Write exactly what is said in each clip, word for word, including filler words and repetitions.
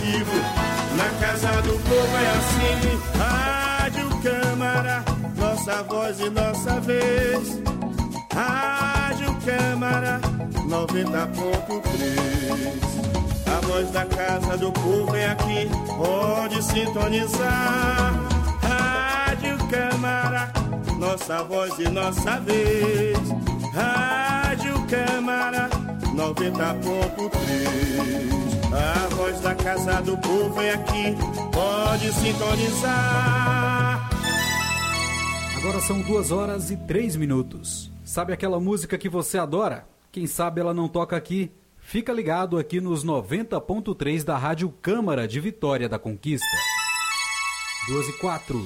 motivo. Na casa do povo é assim. Rádio Câmara, nossa voz e nossa vez. Rádio Câmara noventa ponto três. A voz da casa do povo é aqui, pode sintonizar. Rádio Câmara, nossa voz e nossa vez. Rádio Câmara noventa ponto três. A voz da casa do povo é aqui, pode sintonizar. Agora são duas horas e três minutos. Sabe aquela música que você adora? Quem sabe ela não toca aqui? Fica ligado aqui nos noventa ponto três da Rádio Câmara de Vitória da Conquista. duas e quatro.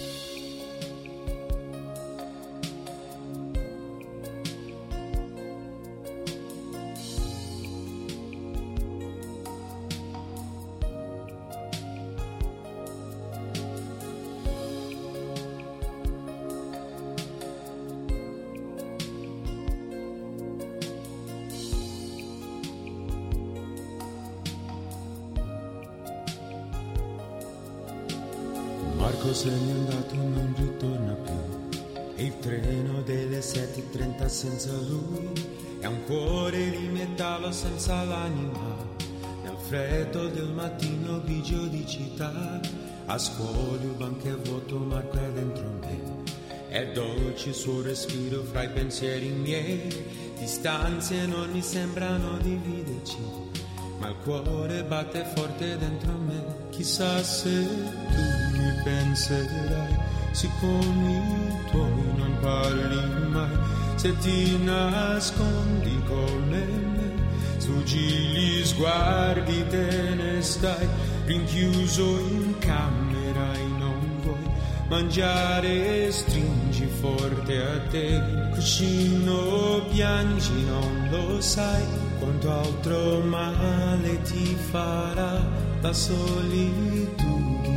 Marco se n'è andato, non ritorna più. E il treno delle sette e trenta senza lui è un cuore di metallo senza l'anima. Nel freddo del mattino grigio di città, a scuola il banco è vuoto, Marco è dentro me. È dolce il suo respiro fra i pensieri miei. Distanze non mi sembrano dividerci, ma il cuore batte forte dentro me. Chissà se tu mi penserai, siccome i tuoi non parli mai. Se ti nascondi come me, sfuggi gli sguardi, te ne stai rinchiuso in camera e non vuoi mangiare, stringi forte a te il cuscino, piangi, non lo sai quanto altro male ti farà la solitudine.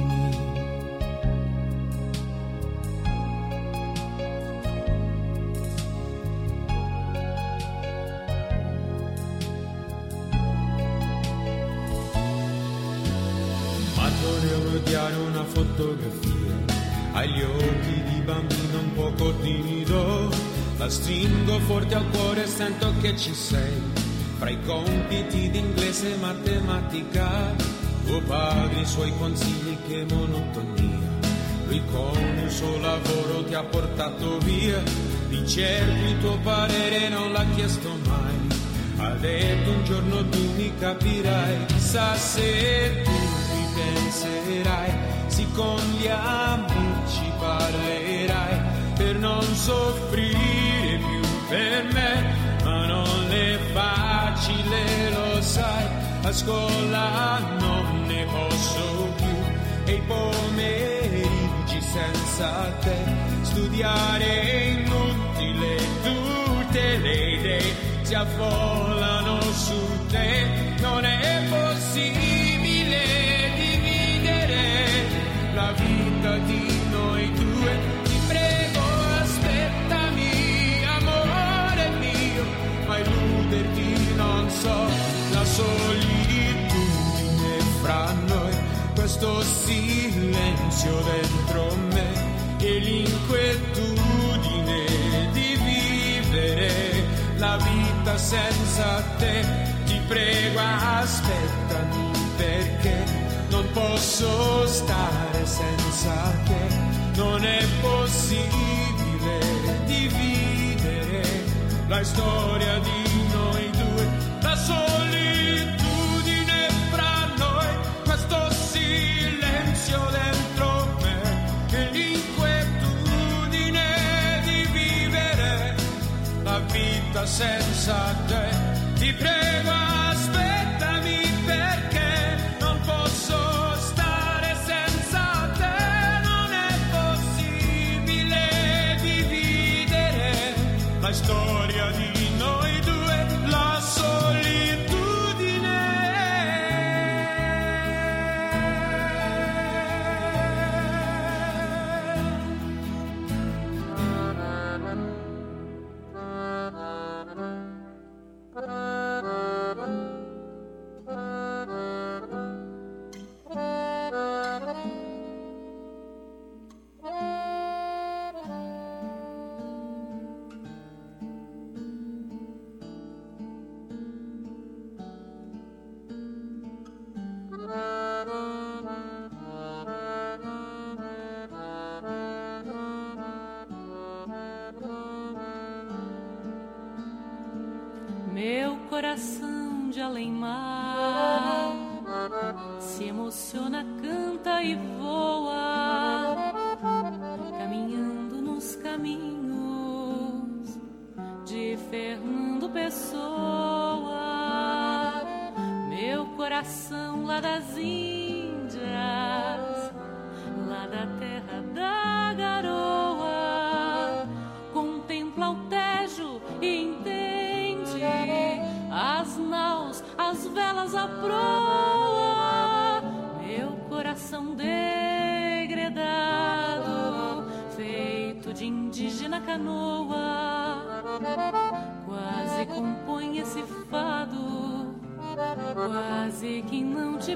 Ma vorrei odiare una fotografia, agli occhi di bambino un poco timido, la stringo forte al cuore e sento che ci sei. Fra i compiti d'inglese e matematica, tuo padre, i suoi consigli, che monotonia. Lui con il suo lavoro ti ha portato via, di certo il tuo parere non l'ha chiesto mai. Ha detto un giorno tu mi capirai, chissà se tu mi penserai, sì con gli amici parlerai, per non soffrire più per me, ma non è facile, lo sai, a scuola non ne posso più, e i pomeriggi senza te, studiare è inutile, tutte le idee si affollano su te, non è possibile dividere la vita di noi due, ti prego aspettami, amore mio, ma illuderti non so, la solitudine fra noi, questo silenzio dentro me e l'inquietudine di vivere la vita senza te, ti prego aspettami perché non posso stare senza te, non è possibile dividere la storia di noi due, la solitudine fra noi, questo silenzio dentro me e l'inquietudine di vivere la vita senza te, ti prego aspettami perché non posso stare senza te, non è possibile dividere la storia di noi due, la solitudine coração de além-mar se emociona, canta e voa, caminhando nos caminhos de Fernando Pessoa. Meu coração lá das Índias, lá da terra da garoa, contempla o Tejo e entende as naus, as velas, a proa. Meu coração degredado, feito de indígena canoa, quase compõe esse fado, quase que não te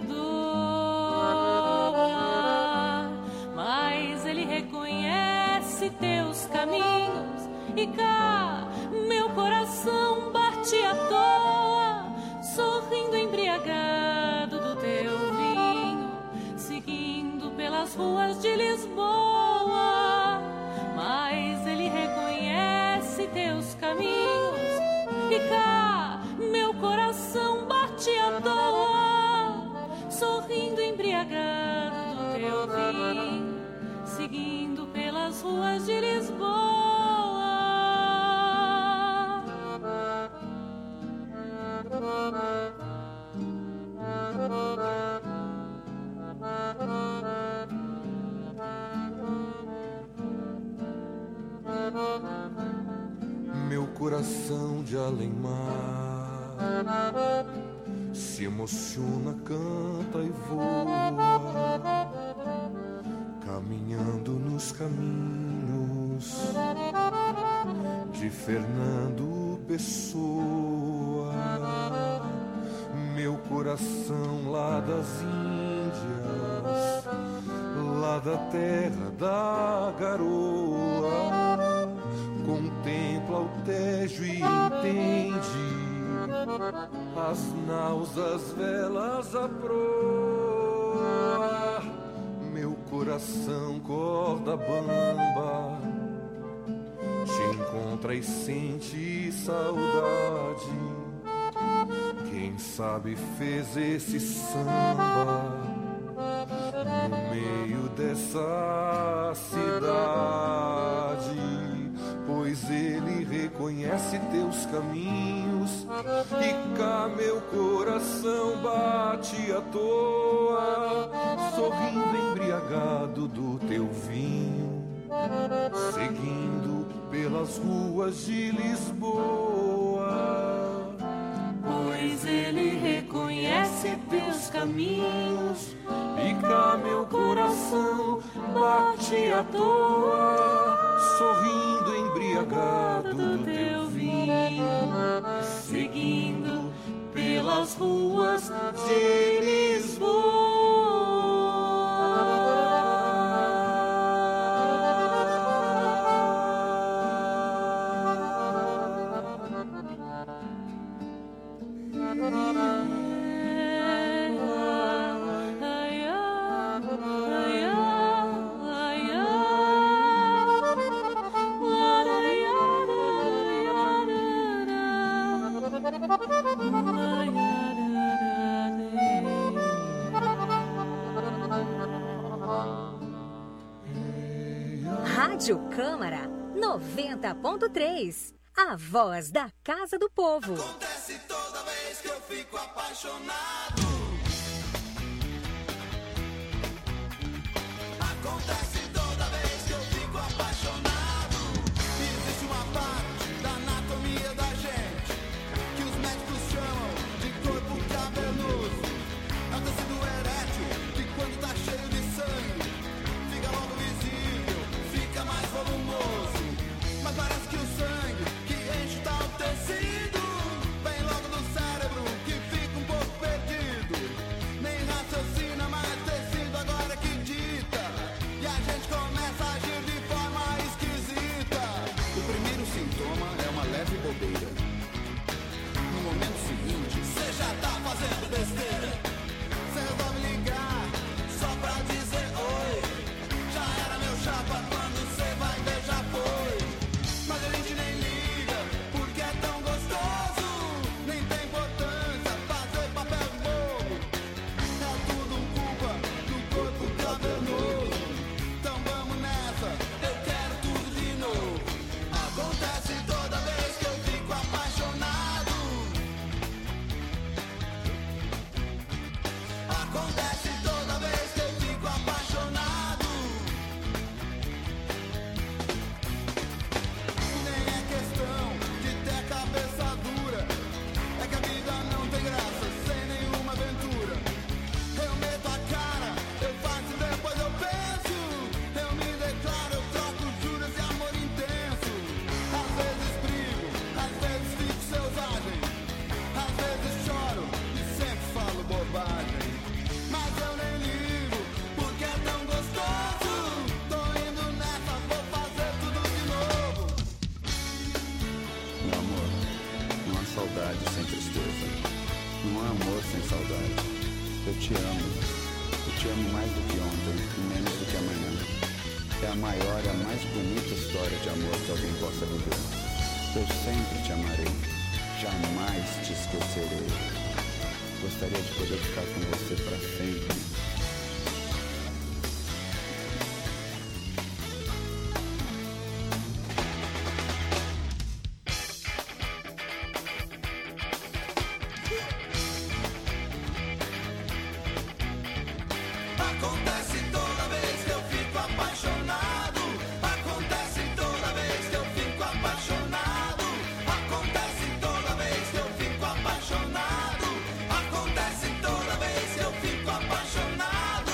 perdoa. Mas ele reconhece teus caminhos e cá meu coração bate à toa, sorrindo embriagado do teu vinho, seguindo pelas ruas de Lisboa. Mas ele reconhece teus caminhos e cá meu coração bate à toa, sorrindo embriagado do teu vinho, seguindo pelas ruas de Lisboa. Meu coração de além-mar se emociona, canta e voa, caminhando nos caminhos de Fernando Pessoa. Meu coração lá das Índias, lá da terra da garoa, contempla o Tejo e entende as naus, as velas, a proa. Meu coração corda bamba te encontra e sente saudade. Quem sabe fez esse samba no meio dessa cidade, pois ele reconhece teus caminhos e cá meu coração bate à toa, sorrindo embriagado do teu vinho, seguindo pelas ruas de Lisboa. Pois ele reconhece teus caminhos e cá meu coração bate à toa, sorrindo embriagado do teu vinho, seguindo pelas ruas de Lisboa. Rádio Câmara noventa ponto três, a voz da Casa do Povo. Acontece toda vez que eu fico apaixonado. Acontece toda vez que eu fico apaixonado. Existe uma parte da anatomia da gente que os médicos chamam de corpo cavernoso. É o tecido erétil que quando tá cheio de sangue fica logo visível, fica mais volumoso. Mas parece que o sangue que enche tal tecido vem logo do cérebro, que fica um pouco perdido. Nem raciocina, mas tecido agora que dita. E a gente te amo. Eu te amo mais do que ontem e menos do que amanhã. É a maior e a mais bonita história de amor que alguém possa viver. Eu sempre te amarei, jamais te esquecerei. Gostaria de poder ficar com você para sempre. Acontece toda vez que eu fico apaixonado. Acontece toda vez que eu fico apaixonado. Acontece toda vez que eu fico apaixonado. Acontece toda vez que eu fico apaixonado.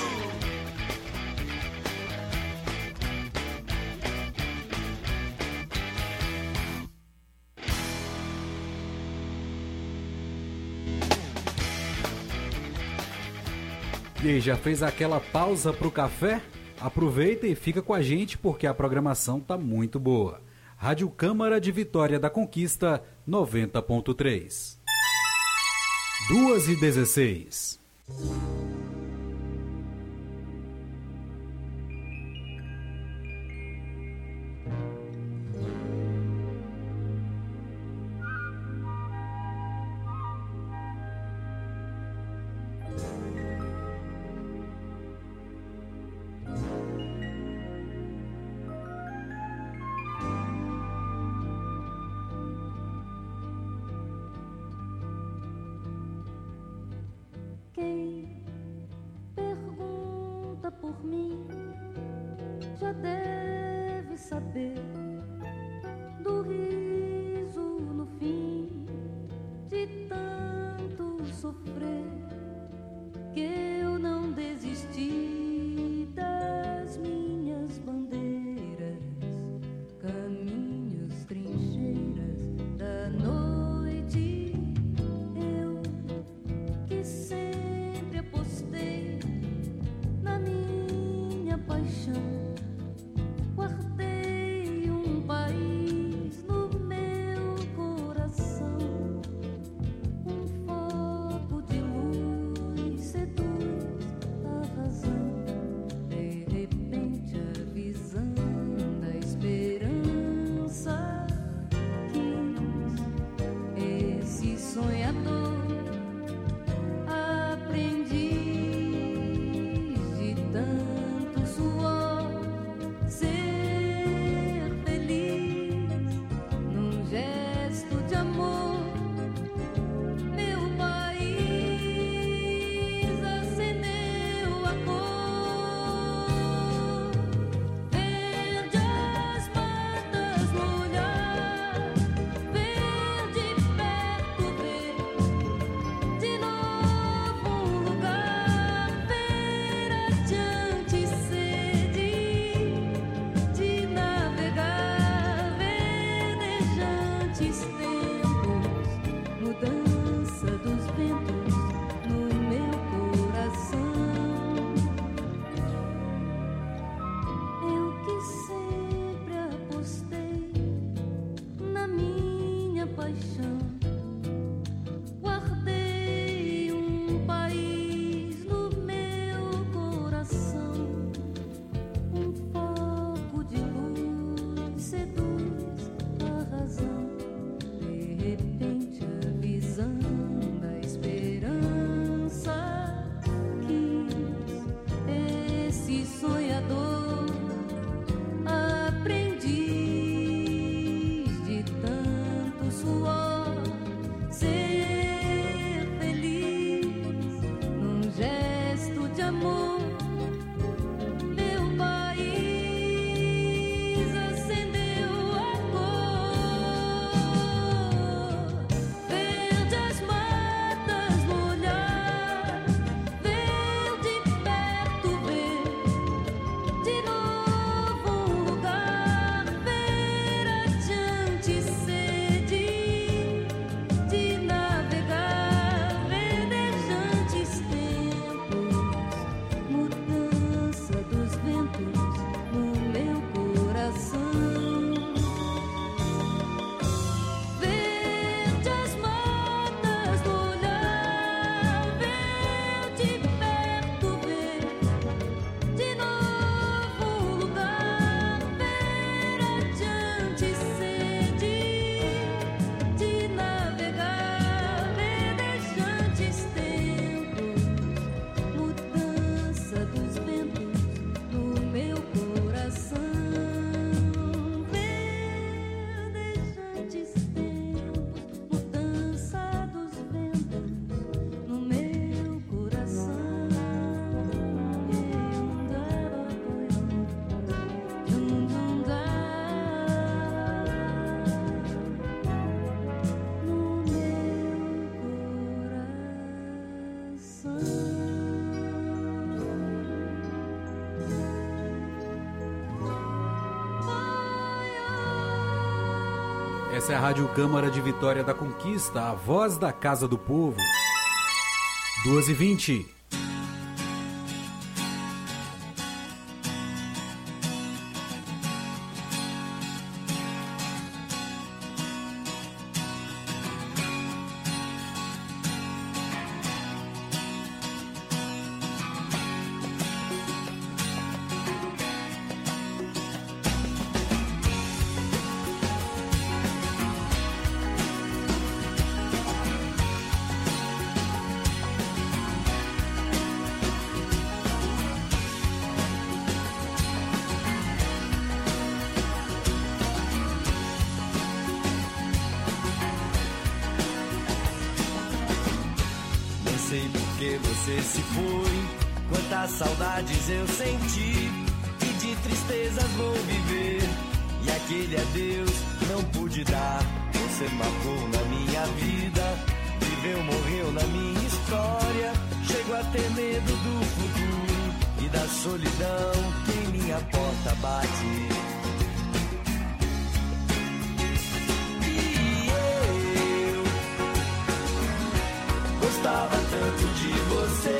E aí, já fez aquela pausa pro café? Aproveita e fica com a gente porque a programação tá muito boa. Rádio Câmara de Vitória da Conquista noventa ponto três. duas e dezesseis. Quem pergunta por mim já deve saber do riso no fim de tanto sofrer, que eu não desisti das minhas bandeiras, caminhos, trincheiras da noite. Eu que sempre Essa é a Rádio Câmara de Vitória da Conquista, a voz da Casa do Povo. duas e vinte. Você se foi, quantas saudades eu senti, e de tristezas vou viver, e aquele adeus não pude dar. Você marcou na minha vida, viveu, morreu na minha história. Chego a ter medo do futuro e da solidão que em minha porta bate. Gostava tanto de você,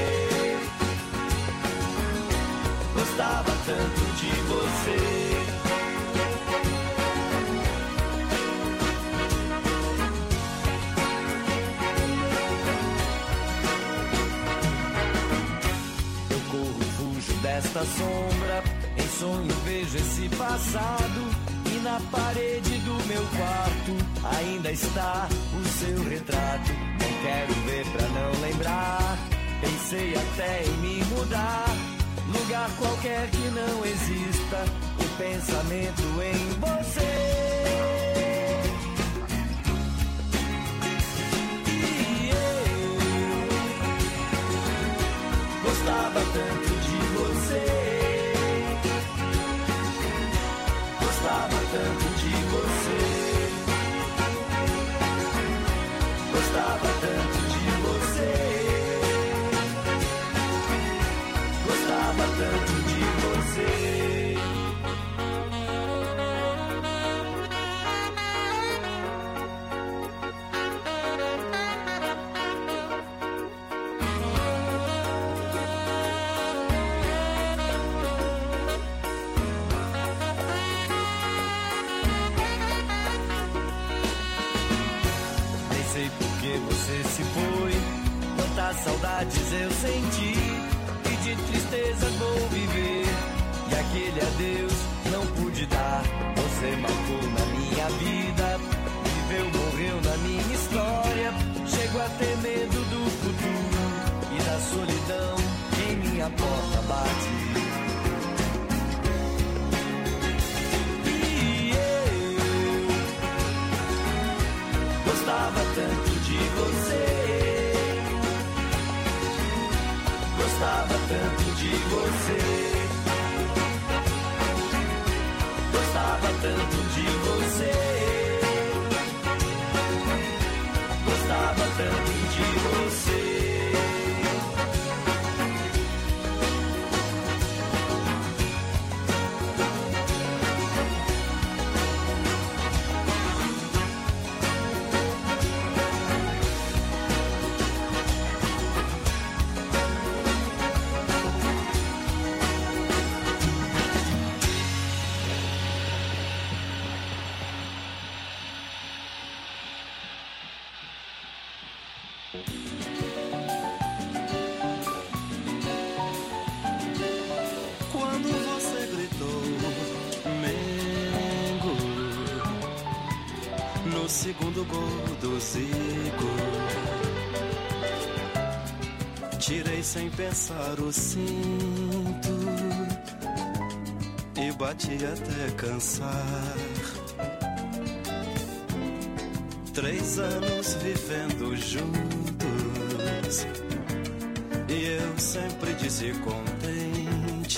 gostava tanto de você. Eu corro, fujo desta sombra, em sonho vejo esse passado, e na parede do meu quarto ainda está o seu retrato. Quero ver pra não lembrar, pensei até em me mudar, lugar qualquer que não exista, o pensamento em você. E eu gostava tanto de você, gostava tanto de você. Gostava tanto de você, gostava tanto de você. Você se foi, quantas saudades eu senti, e de tristeza vou viver, e aquele adeus não pude dar. Você marcou na minha vida, viveu, morreu na minha história. Chego a ter medo do futuro e da solidão que em minha porta bate. E eu gostava tanto de você, gostava tanto de você, gostava tanto de você, gostava tanto de você. Quando você gritou Mengo no segundo gol do Zico, tirei sem pensar o cinto e bati até cansar. Três anos vivendo juntos e eu sempre descontente.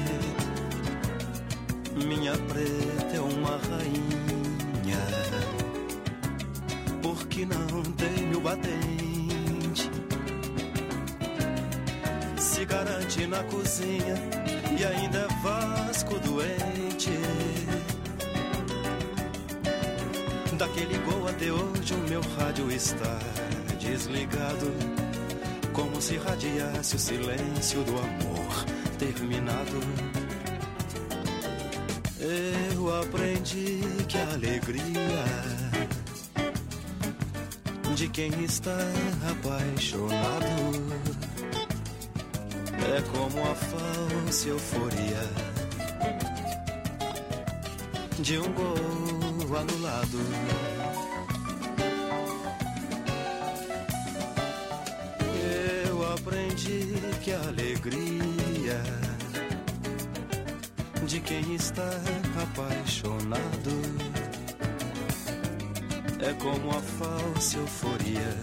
Minha preta é uma rainha, porque não tenho batente. se garante na cozinha e ainda é Vasco doente. Daquele gol até hoje o meu rádio está desligado, como se radiasse o silêncio do amor terminado. Eu aprendi que a alegria de quem está apaixonado é como a falsa euforia de um gol anulado. Eu aprendi que a alegria de quem está apaixonado é como a falsa euforia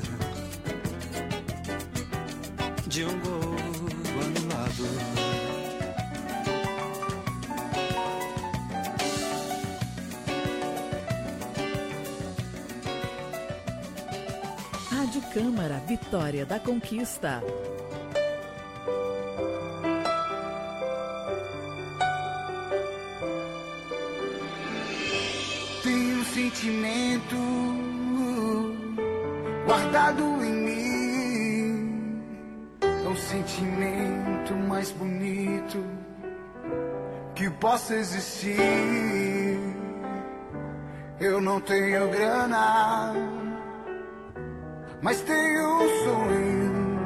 de um gol anulado. Rádio Câmara, Vitória da Conquista. Tenho um sentimento guardado em mim, é um sentimento mais bonito que possa existir. Eu não tenho grana, mas tenho um sonho,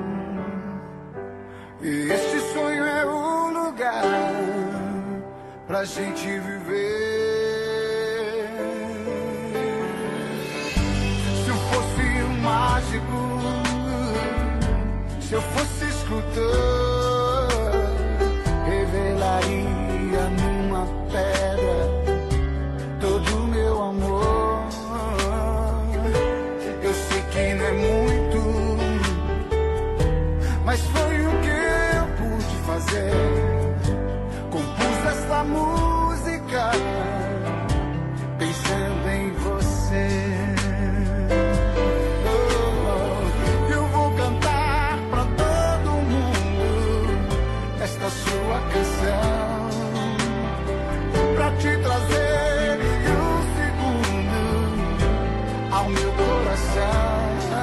e este sonho é o lugar pra gente viver. Se eu fosse um mágico, se eu fosse escultor, revelaria numa pedra todo o meu amor. Que não é muito, mas foi o que eu pude fazer. Compus essa música pensando em você. Oh, eu vou cantar pra todo mundo esta sua canção, pra te trazer um segundo ao meu coração.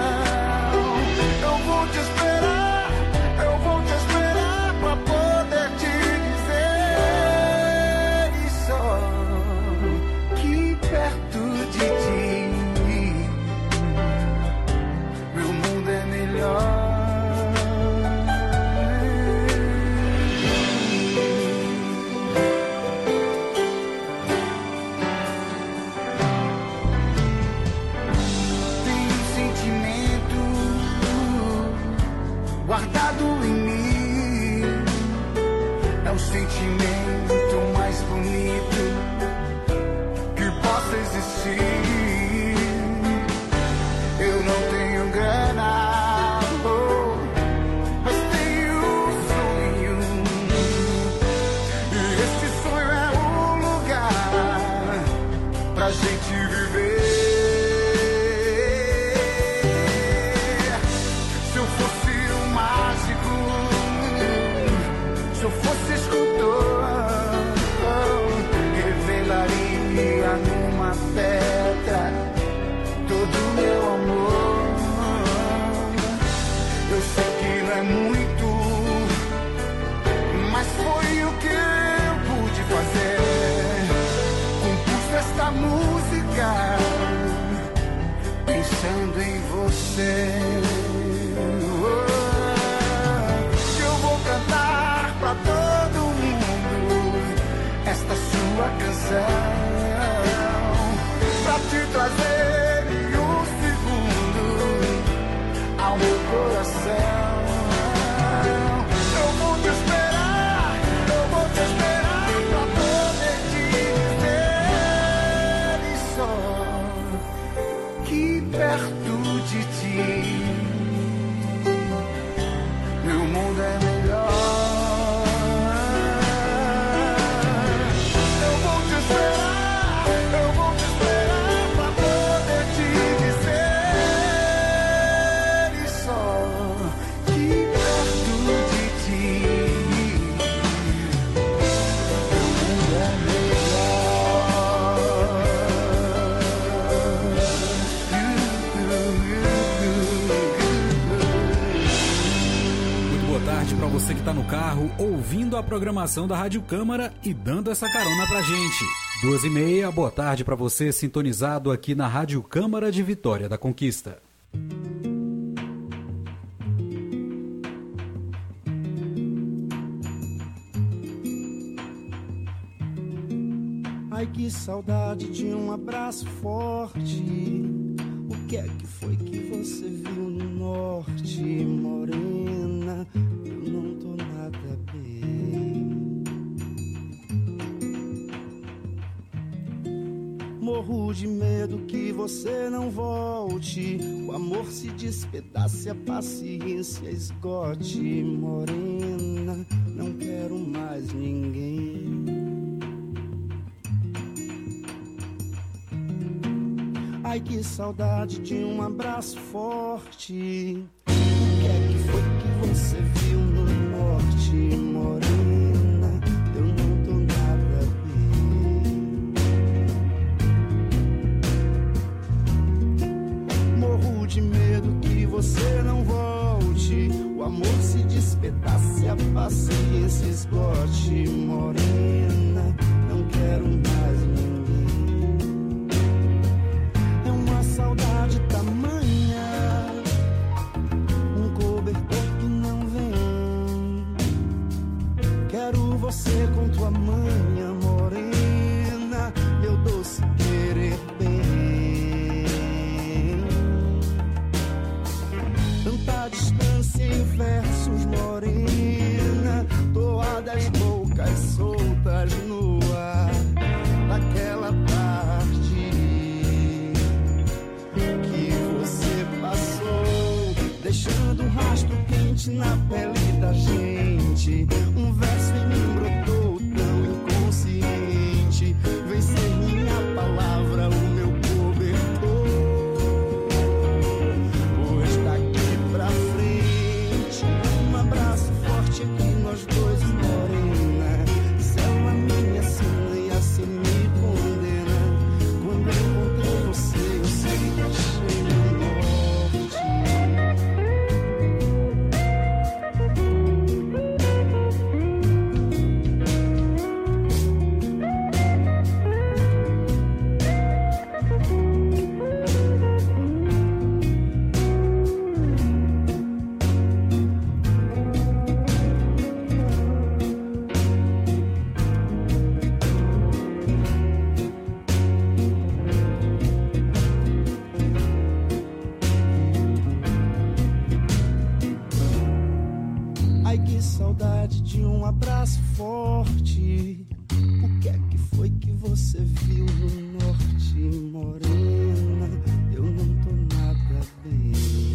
Guardado em mim, é o sentimento mais bonito que possa existir. Eu não tenho grana, oh, mas tenho um sonho, e este sonho é um lugar pra gente viver. Se eu fosse escultor, revelaria numa pedra boa tarde para você que está no carro, ouvindo a programação da Rádio Câmara e dando essa carona pra gente. Duas e meia, boa tarde para você sintonizado aqui na Rádio Câmara de Vitória da Conquista. Ai, que saudade de um abraço forte. O que é que foi que você viu no norte, morena? Eu não tô nada bem. Morro de medo que você não volte. O amor se despedace, a paciência esgote, morena. Não quero mais ninguém. Ai, que saudade de um abraço forte. O que é que foi que você viu no norte, morena? Eu não tô nada bem. Morro de medo que você não volte. O amor se despedace, a paciência esgote, morena. Não quero mais ninguém. Saudade tamanha, um cobertor que não vem. Quero você com tua manha, morena, meu doce querer bem. Tanta distância em versos, morena, toadas loucas soltas no ar daquela tarde deixando um rastro quente na pele da gente. Um verso em mim brotou tão inconsciente. Vem ser minha palavra, o meu cobertor. Pois daqui pra frente, um abraço forte entre nós dois, morena. Selma minha sina e assim me condena. Quando eu encontrei você, eu sei que achei no norte. Saudade de um abraço forte. O que é que foi que você viu no norte, morena? Eu não tô nada bem.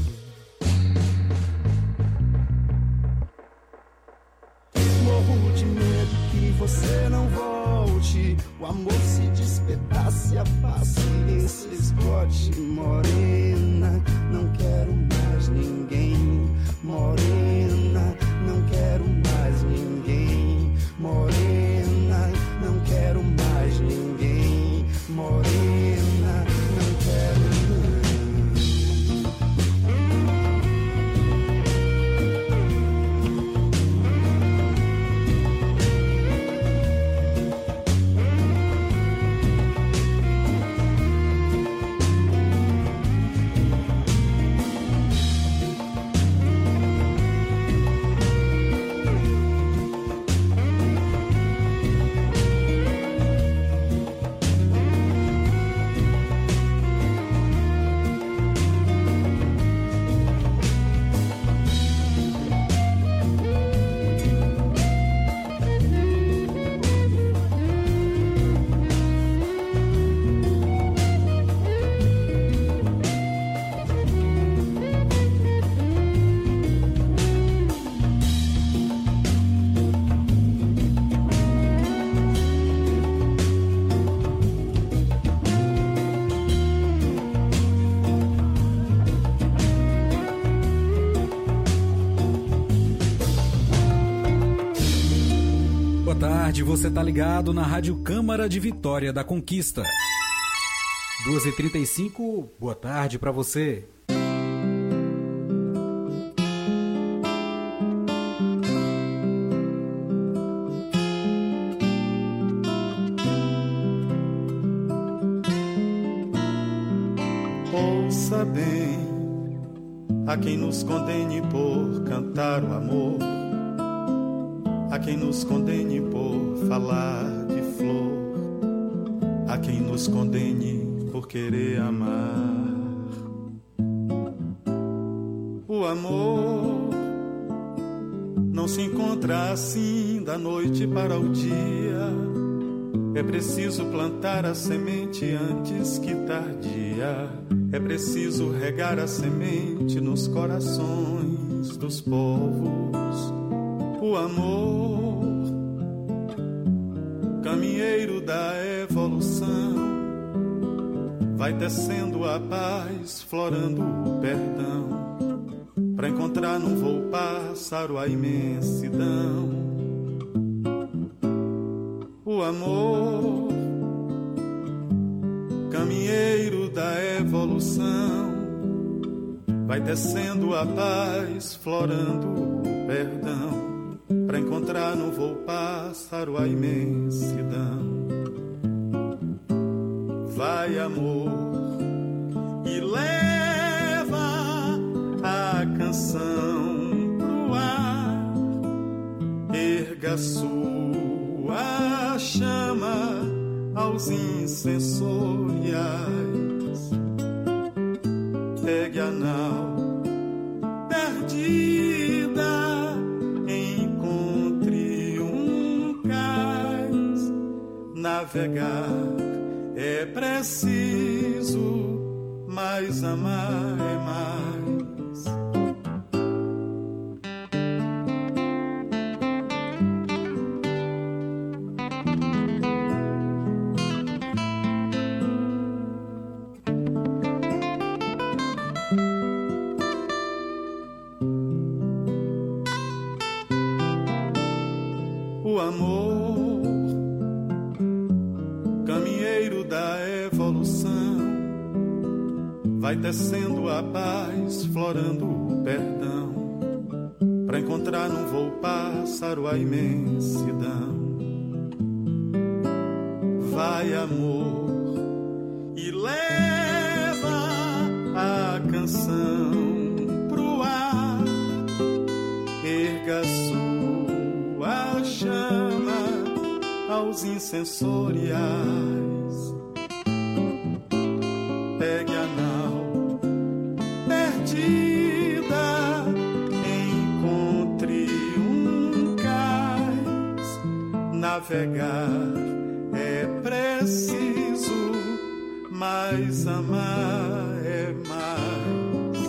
Morro de medo que você não volte. O amor se despedace, a paciência esgote, morena. Não quero mais ninguém, morena. Não quero mais ninguém, morena. Não quero mais ninguém, morena. Não quero tarde, você tá ligado na Rádio Câmara de Vitória da Conquista. duas e trinta e cinco, boa tarde para você. ouça bem, há quem nos condene por cantar o amor, há quem nos condene por falar de flor, há quem nos condene por querer amar. O amor não se encontra assim da noite para o dia. É preciso plantar a semente antes que tardia. É preciso regar a semente nos corações dos povos. O amor, caminheiro da evolução, vai tecendo a paz, florando o perdão, pra encontrar num voo pássaro a imensidão. O amor, caminheiro da evolução, vai tecendo a paz, florando o perdão, pra encontrar no voo pássaro a imensidão. Vai, amor, e leva a canção pro ar, erga sua a chama aos insensoriais, pegue a nau perdida, encontre um cais. Navegar é preciso, mas amar é mais. O amor, caminheiro da evolução, vai tecendo a paz, florando o perdão, pra encontrar num voo pássaro a imensidão. Vai, amor, e leva a canção pro ar, erga sua chama aos insensoriais, pegue a nau perdida, encontre um cais. Navegar é preciso, mas amar é mais.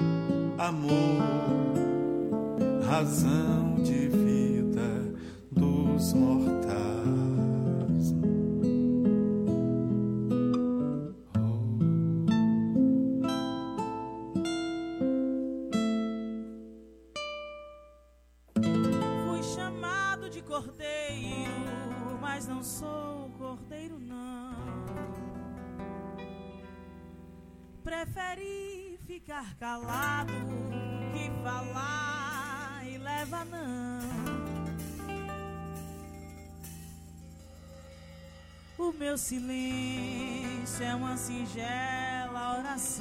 Amor, razão de vida dos mortais. Fui chamado de cordeiro, mas não sou cordeiro não. Preferi ficar calado que falar e leva não. O meu silêncio é uma singela oração,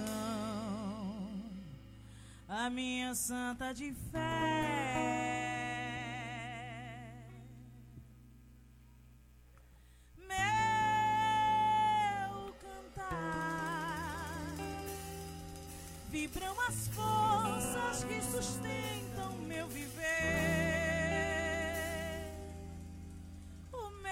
a minha santa de fé. Meu cantar vibram as forças que sustentam meu viver. O meu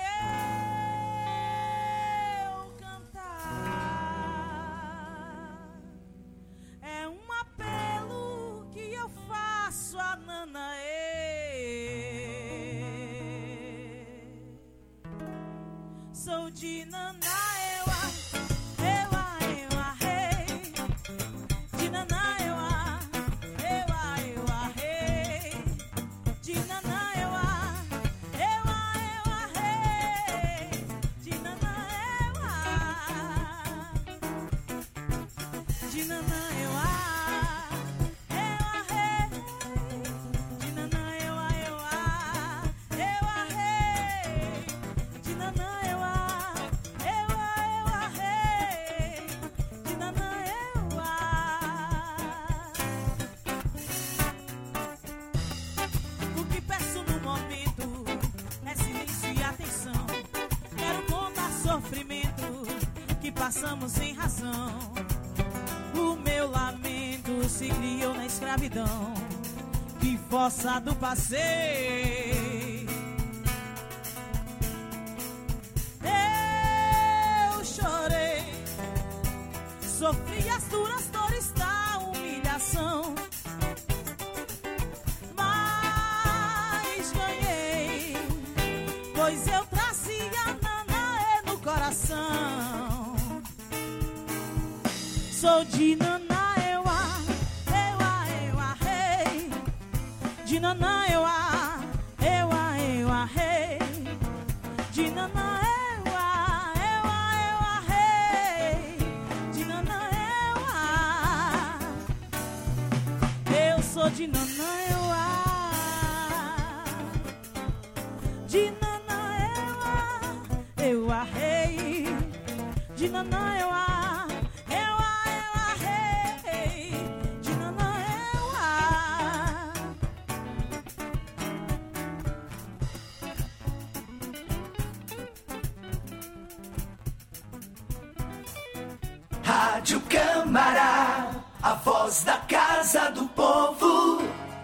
cantar é um apelo que eu faço a Nanaê. Sou de Nanaê. Hey passamos sem razão. O meu lamento se criou na escravidão que forçado passei. Eu chorei, sofri as duras dores da humilhação, mas ganhei, pois eu trazia Nanaê no coração. Sou de Nanaeuá, Euá, Euá, rei. De Nanaeuá, Euá, Euá, rei. De Nanaeuá, Euá, Euá, rei. De Nanaeuá, eu sou de Nanaeuá. De Nanaeuá, Euá, rei. De Nanaeuá. Rádio Câmara, a voz da Casa do Povo.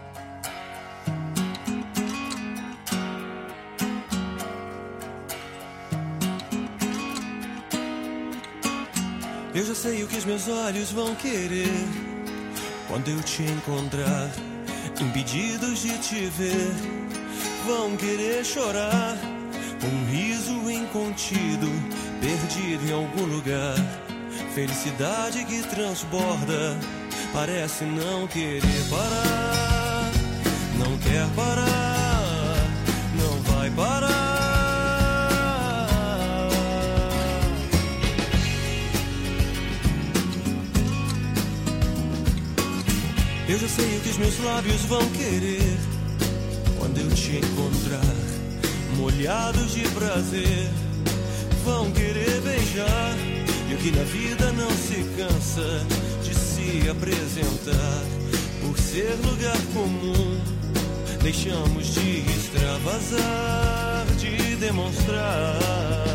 Eu já sei o que os meus olhos vão querer quando eu te encontrar, impedidos de te ver. Vão querer chorar, um riso incontido, perdido em algum lugar. Felicidade que transborda, parece não querer parar. Não quer parar, não vai parar. Eu já sei o que os meus lábios vão querer quando eu te encontrar, molhados de prazer. Vão querer beijar, e o que na vida não se cansa de se apresentar. Por ser lugar comum, deixamos de extravasar, de demonstrar.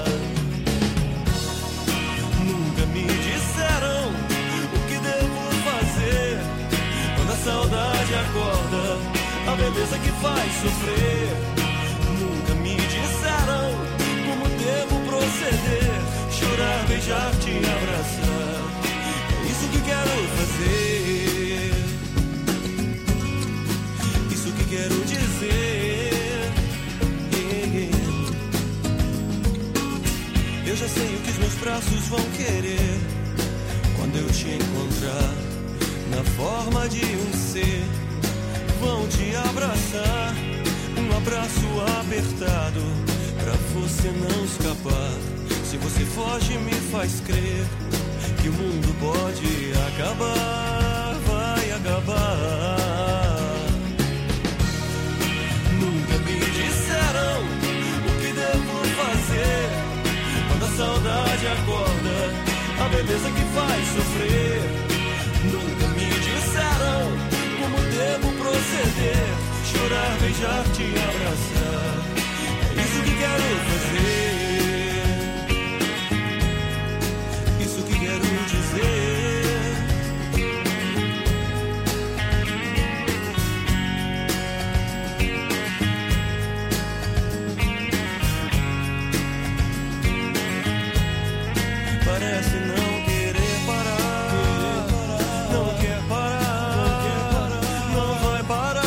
Nunca me disseram o que devo fazer quando a saudade acorda, a beleza que faz sofrer. Nunca me disseram como devo proceder, chorar, beijar, te abraçar. É isso que quero fazer, isso que quero dizer. Yeah, yeah. Eu já sei o que os meus braços vão querer quando eu te encontrar, na forma de um ser. Vão te abraçar, um abraço apertado, pra você não escapar. Se você foge, me faz crer que o mundo pode acabar, vai acabar. Nunca me disseram o que devo fazer quando a saudade acorda, a beleza que faz sofrer. Nunca me disseram como devo proceder, chorar, beijar, te abraçar. É isso que quero fazer, isso que quero dizer. Parece não querer parar, não quer parar, não vai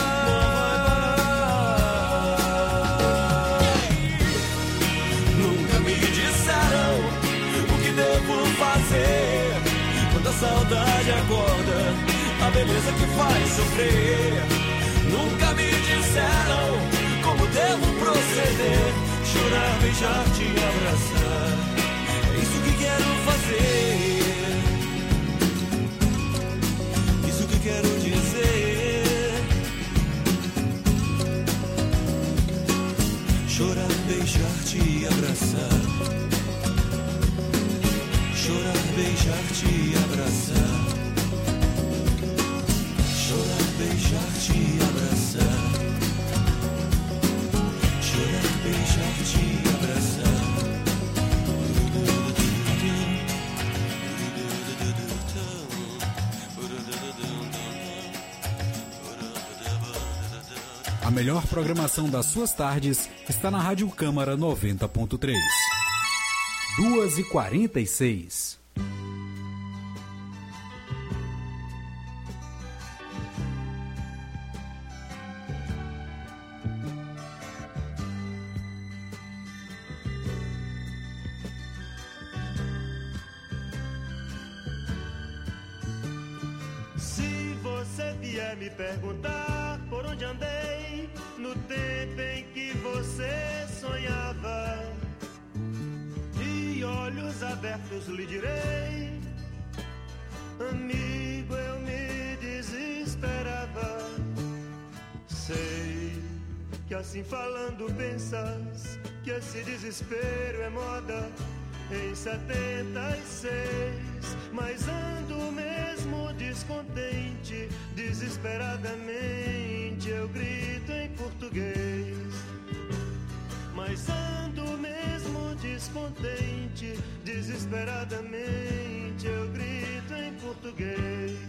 parar. Nunca me disseram o que devo fazer quando a saudade acorda, a beleza que faz sofrer. Nunca me disseram como devo proceder, chorar, beijar, te abraçar. É isso que quero fazer, isso que quero dizer. Chorar, beijar, te abraçar. Chorar, beijar, te abraçar. Chorar, beijar, te abraçar. Chorar, beijar, te abraçar. melhor programação das suas tardes está na Rádio Câmara noventa ponto três. duas e quarenta e seis. Se você vier me perguntar por onde andei no tempo em que você sonhava, de olhos abertos lhe direi, amigo, eu me desesperava. Sei que assim falando pensas que esse desespero é moda em setenta e seis, mas ando mesmo descontente, desesperadamente eu grito em português. Mas ando mesmo descontente, desesperadamente eu grito em português.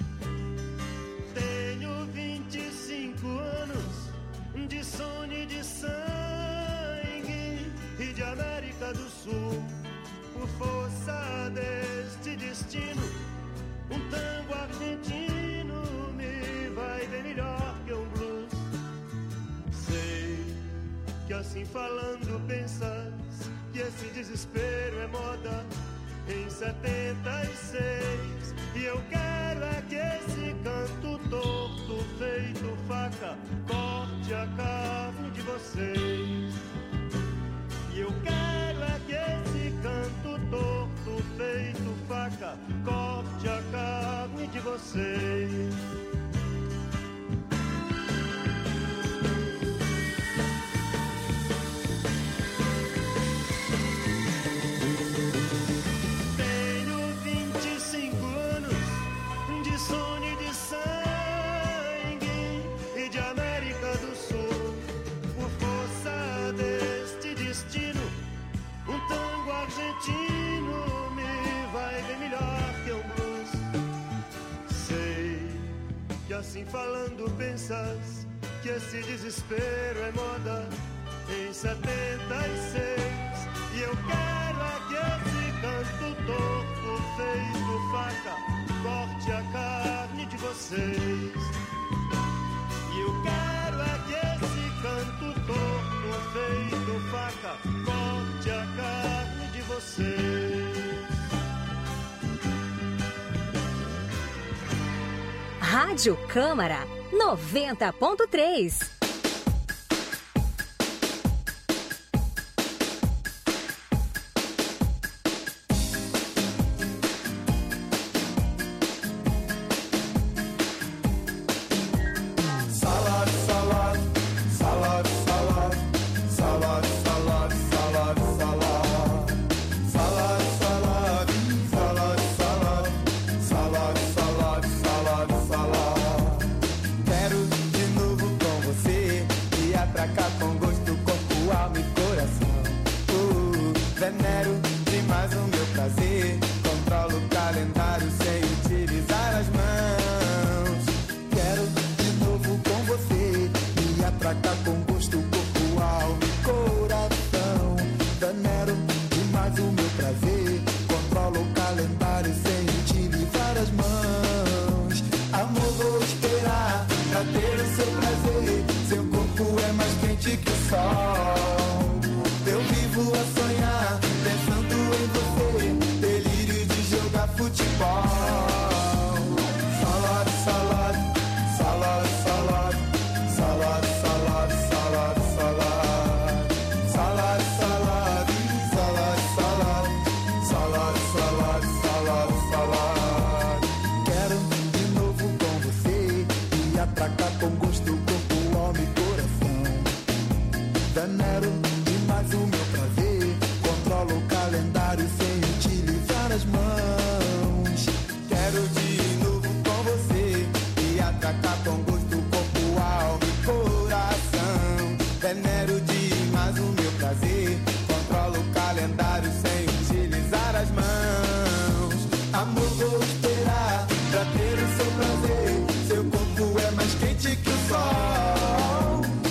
Tenho vinte e cinco anos de sono e de sangue e de América do Sul. Por força deste destino, um tango argentino me vai bem melhor que um blues. Sei que assim falando pensas que esse desespero é moda em setenta e seis, e eu quero é que esse canto torto feito faca corte a carne de vocês. E eu quero é que esse canto torto feito faca corte a carne de vocês. Tenho vinte e cinco anos de sono e de sangue e de América do Sul. Por força deste destino, um tango argentino me vai bem melhor que um blues. Sei que assim falando pensas que esse desespero é moda em setenta e seis, e eu quero é que esse canto torto feito faca corte a carne de vocês. E eu quero é que esse canto torto feito faca corte a carne de vocês. Rádio Câmara noventa ponto três. Pra ter o seu prazer, seu corpo é mais quente que o sol.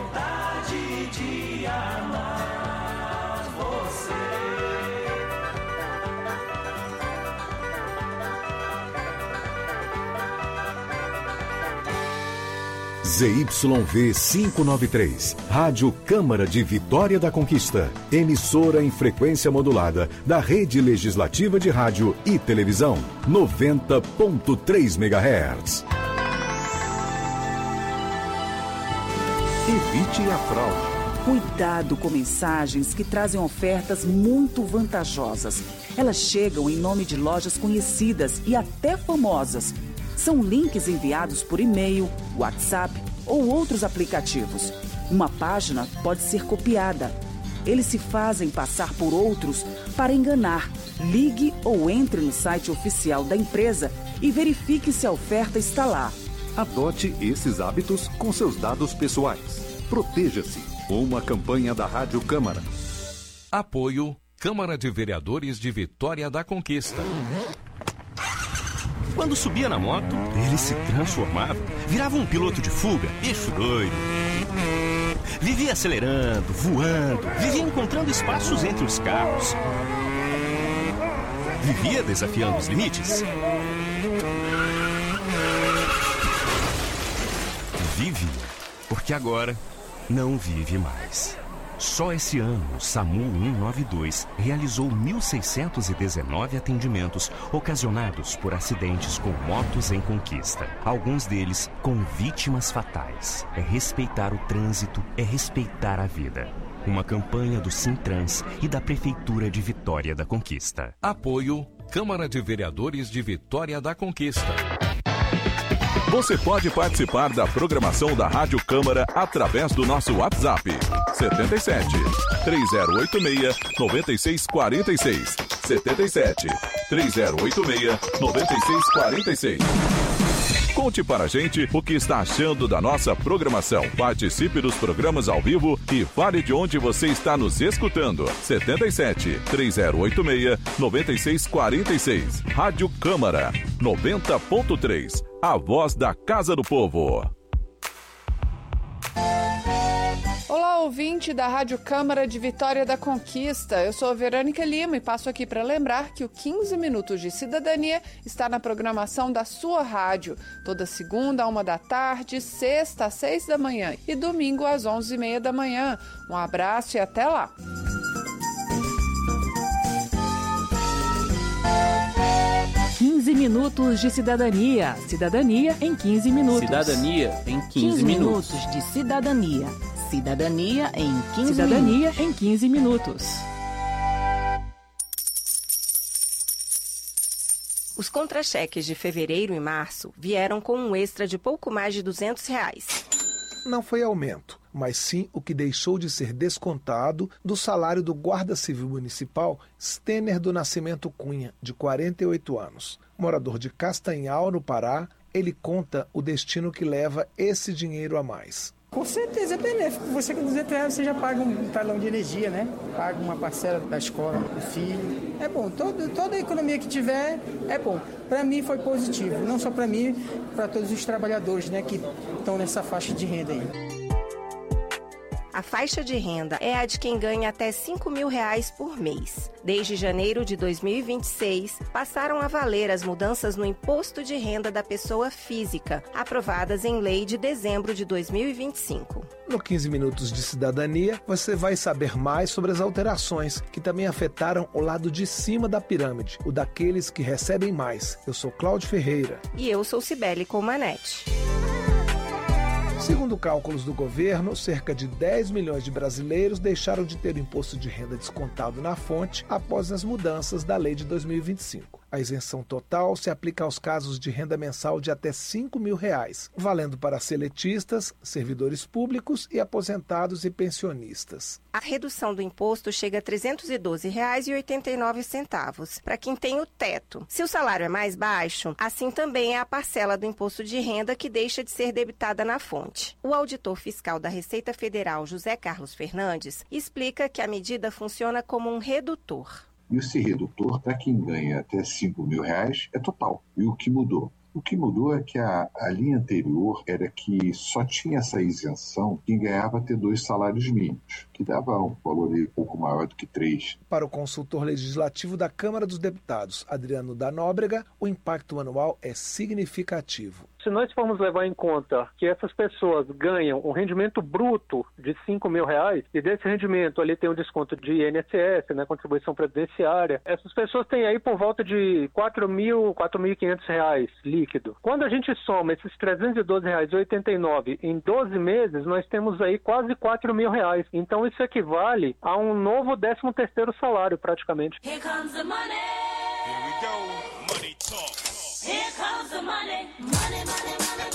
vontade de amar você. Z Y V quinhentos e noventa e três, Rádio Câmara de Vitória da Conquista, emissora em frequência modulada da Rede Legislativa de Rádio e Televisão, noventa ponto três megahertz. Evite a fraude. Cuidado com mensagens que trazem ofertas muito vantajosas. Elas chegam em nome de lojas conhecidas e até famosas. São links enviados por e-mail, WhatsApp ou outros aplicativos. Uma página pode ser copiada. Eles se fazem passar por outros para enganar. Ligue ou entre no site oficial da empresa e verifique se a oferta está lá. Adote esses hábitos com seus dados pessoais. Proteja-se. Uma campanha da Rádio Câmara. Apoio Câmara de Vereadores de Vitória da Conquista. Quando subia na moto, ele se transformava, virava um piloto de fuga, bicho doido. Vivia acelerando, voando, vivia encontrando espaços entre os carros. Vivia desafiando os limites. Vive, porque agora não vive mais. Só esse ano, o SAMU cento e noventa e dois realizou mil seiscentos e dezenove atendimentos ocasionados por acidentes com motos em conquista. Alguns deles com vítimas fatais. É respeitar o trânsito, é respeitar a vida. Uma campanha do Sintrans e da Prefeitura de Vitória da Conquista. Apoio Câmara de Vereadores de Vitória da Conquista. Você pode participar da programação da Rádio Câmara através do nosso WhatsApp setenta e sete, três zero oito seis, nove seis quatro seis. setenta e sete, três zero oito seis, nove seis quatro seis. Conte para a gente o que está achando da nossa programação. Participe dos programas ao vivo e fale de onde você está nos escutando. setenta e sete, três zero oito seis, nove seis quatro seis. Rádio Câmara, noventa ponto três. A voz da Casa do Povo. Olá, ouvinte da Rádio Câmara de Vitória da Conquista. Eu sou a Verônica Lima e passo aqui para lembrar que o quinze Minutos de Cidadania está na programação da sua rádio. Toda segunda, a uma da tarde, sexta, às seis da manhã e domingo, às onze e meia da manhã. Um abraço e até lá! quinze minutos de cidadania. Cidadania em quinze minutos. Cidadania em quinze, quinze minutos. minutos de cidadania. Cidadania em quinze Cidadania minutos. em quinze minutos. Os contra-cheques de fevereiro e março vieram com um extra de pouco mais de duzentos reais. Não foi aumento, mas sim o que deixou de ser descontado do salário do Guarda Civil Municipal Stener do Nascimento Cunha, de quarenta e oito anos. Morador de Castanhal, no Pará, ele conta o destino que leva esse dinheiro a mais. Com certeza é benéfico. Você com duzentos reais você já paga um talão de energia, né? Paga uma parcela da escola do filho. É bom, todo, toda a economia que tiver é bom. Para mim foi positivo, não só para mim, para todos os trabalhadores, né, que estão nessa faixa de renda aí. A faixa de renda é a de quem ganha até cinco mil reais por mês. Desde janeiro de dois mil e vinte e seis, passaram a valer as mudanças no imposto de renda da pessoa física, aprovadas em lei de dezembro de dois mil e vinte e cinco. No quinze Minutos de Cidadania, você vai saber mais sobre as alterações que também afetaram o lado de cima da pirâmide, o daqueles que recebem mais. Eu sou Cláudio Ferreira. E eu sou Cibele Colmanete. Segundo cálculos do governo, cerca de dez milhões de brasileiros deixaram de ter o imposto de renda descontado na fonte após as mudanças da lei de dois mil e vinte e cinco. A isenção total se aplica aos casos de renda mensal de até cinco mil reais, valendo para seletistas, servidores públicos e aposentados e pensionistas. A redução do imposto chega a trezentos e doze reais e oitenta e nove centavos para quem tem o teto. Se o salário é mais baixo, assim também é a parcela do imposto de renda que deixa de ser debitada na fonte. O auditor fiscal da Receita Federal, José Carlos Fernandes, explica que a medida funciona como um redutor. E esse redutor, para quem ganha até cinco mil reais, é total. E o que mudou? O que mudou é que a, a linha anterior era que só tinha essa isenção quem ganhava até dois salários mínimos, que dava um valor um pouco maior do que três. Para o consultor legislativo da Câmara dos Deputados, Adriano da Nóbrega, o impacto anual é significativo. Se nós formos levar em conta que essas pessoas ganham um rendimento bruto de cinco mil reais, e desse rendimento ali tem um desconto de I N S S, né, contribuição previdenciária, essas pessoas têm aí por volta de quatro mil, quatro mil e quinhentos reais líquido. Quando a gente soma esses trezentos e doze reais e oitenta e nove em doze meses, nós temos aí quase quatro mil reais. Então isso equivale a um novo décimo terceiro salário, praticamente. Here comes the money. Here we go. Money talk. Here comes the money. Money, money, money,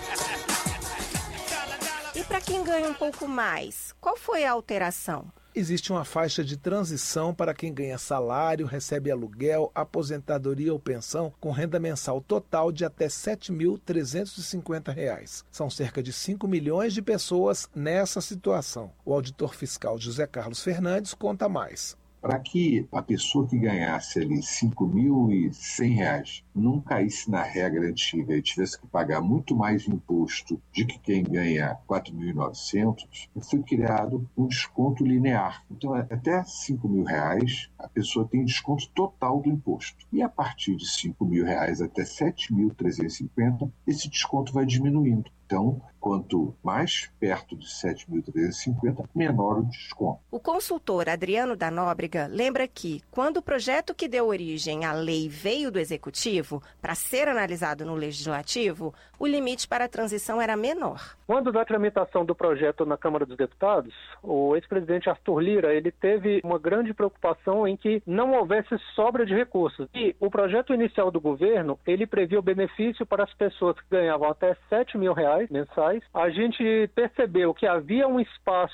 money. E para quem ganha um pouco mais, qual foi a alteração? Existe uma faixa de transição para quem ganha salário, recebe aluguel, aposentadoria ou pensão com renda mensal total de até sete mil trezentos e cinquenta reais. São cerca de cinco milhões de pessoas nessa situação. O auditor fiscal José Carlos Fernandes conta mais. Para que a pessoa que ganhasse ali cinco mil e cem reais não caísse na regra antiga e tivesse que pagar muito mais imposto de que quem ganha quatro mil e novecentos, foi criado um desconto linear. Então, até cinco mil reais, a pessoa tem desconto total do imposto. E a partir de cinco mil reais até sete mil trezentos e cinquenta, esse desconto vai diminuindo. Então, quanto mais perto de sete mil trezentos e cinquenta, menor o desconto. O consultor Adriano da Nóbrega lembra que, quando o projeto que deu origem à lei veio do Executivo para ser analisado no Legislativo, o limite para a transição era menor. Quando da tramitação do projeto na Câmara dos Deputados, o ex-presidente Arthur Lira ele teve uma grande preocupação em que não houvesse sobra de recursos. E o projeto inicial do governo, ele previa o benefício para as pessoas que ganhavam até sete mil reais mensais. A gente percebeu que havia um espaço